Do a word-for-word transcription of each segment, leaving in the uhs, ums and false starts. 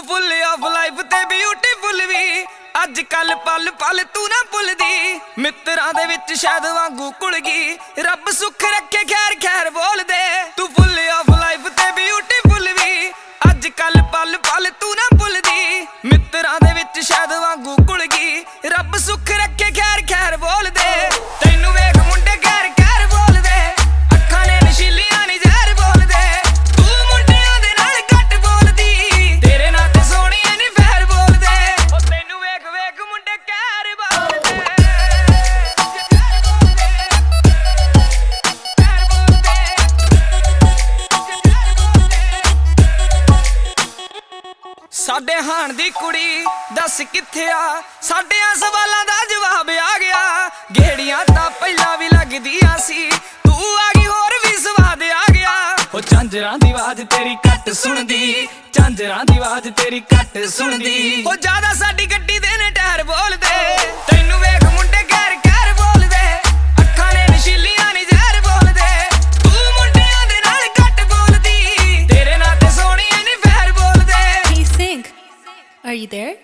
Full of life ते beautiful भी अज कल पल पल तू ना भुलदी मित्रां दे विच शायद वांगू घुल गई रब सुख रखे खैर खैर बोल दे तू फुल ऑफ लाइफ ते ब्यूटीफुल भी अज कल पल पल तू ना भुलदी मित्रां दे विच शायद वांगू घुल गई रब सुख रखे खैर खैर बोल दे तैनू वेख मुंडे खैर खैर बोल दे अखां ने नशीलियां नी जहर बोल दे तू मुंडियां दे नाल घट बोलदी तेरे नाल ते सोहणियां नी फैर बोल दे ओ तैनू वेख वेख मुंडे खैर बोल दे साडे हाण दी कुड़ी दस कित्थे आ साडियां सवालां दा जवाब आ गया गेड़ियां तां पहिलां भी लगदियां सी तू आ गई होर भी स्वाद आ गया ओ झांजरां दी आवाज तेरी घट सुणदी झांजरां दी आवाज तेरी घट सुणदी ओ ज्यादा साडी गड्डी दे ने टायर बोल दे तैनू वेख मुंडे खैर खैर बोल दे अखां ने नशीलियां नी जहर बोल दे तू मुंडियां दे नाल घट बोलदी तेरे नाल ते सोहणियां नी फैर बोल दे Hey Sync, are you there?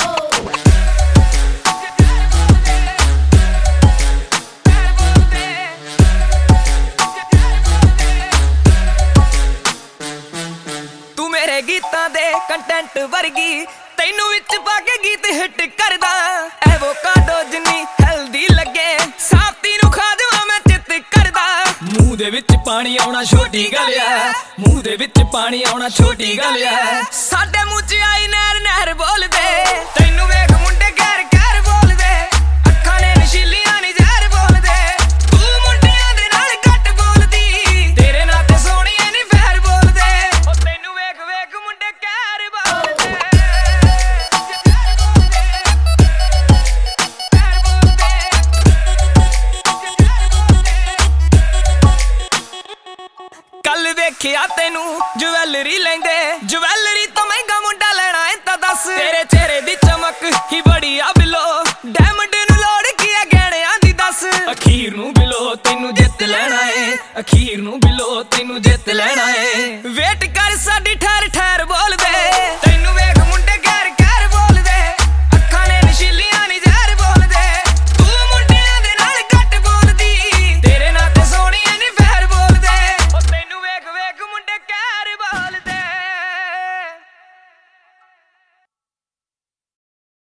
तू मेरे गीतां दे कंटेंट वर्गी तैनू विच पा के गीत हिट करदा एवोकाडो जिन्नी हेल्दी लगे साफ्ती नू खा जावां मैं चित करदा मूंह दे विच पानी आउणा छोटी गल ऐ मूंह दे विच पानी आउणा छोटी गल ऐ साडे मूंह च आई नहर नहर बोल दे तैनू वेख मुंडे खैर खैर बोल दे अखां ने नशीलियां नी जहर बोल दे तू मुंडियां दे नाल घट बोलदी तेरे नाल ते सोहणियां नी फैर बोल दे ओ तैनू वेख वेख मुंडे खैर बोल दे कल वेखिया तेनू ज्वैलरी लेंदे ज्वैलरी तो महंगा मुंडा लेना है ता दस तेरे चेहरे दी चमक ही बड़ी आ बिलो डायमंड नू लोड़ की है गहणियां दी दस अखीर नू बिलो तेनू जित लेना है अखीर नू बिलो तेनू जित लेना है